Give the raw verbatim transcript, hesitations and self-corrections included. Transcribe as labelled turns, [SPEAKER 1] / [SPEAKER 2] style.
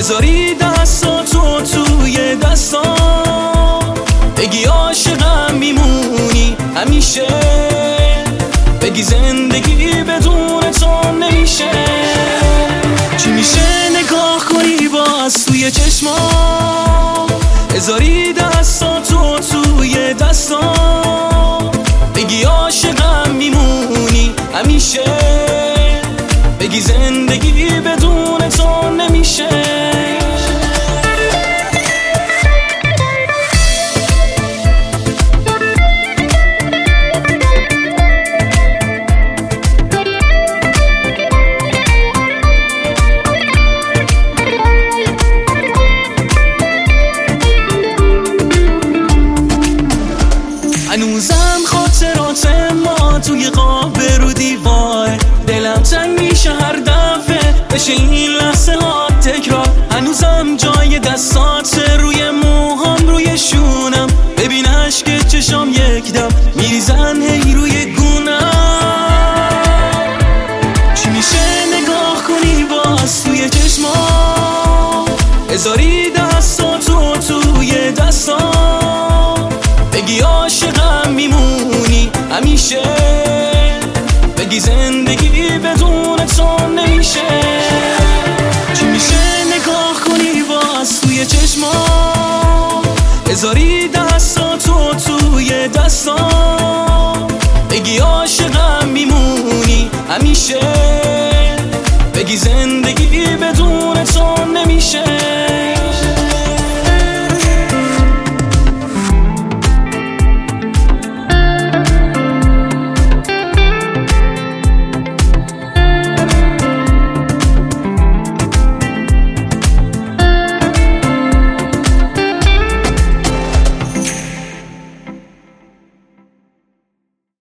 [SPEAKER 1] بذاری دستاتو توی دستام، بگی عاشقم میمونی همیشه، بگی زندگی بدون تو نمیشه. چی میشه نگاه کنی باز توی چشمام، بذاری دستاتو توی دستام، بگی عاشقم میمونی همیشه، بگی زندگی بدون تو نمیشه. هنوزم خاطرات ما توی قاب رو دیوار، دلم تنگ میشه هر دفعه بشه این لحظه ها تکرار. هنوزم جای دستات روی موهام روی شونم، ببین عشق چشام یک دم میریزن هی روی گونم. چی میشه نگاه کنی باز توی چشمام، بذاری دستاتو توی دستام، بگی عاشقم میمونی همیشه، بگی زندگی بدون تو نمیشه. چی میشه نگاه کنی باز توی چشمام، بذاری دستاتو توی دستام، بگی عاشقم میمونی همیشه، بگی زندگی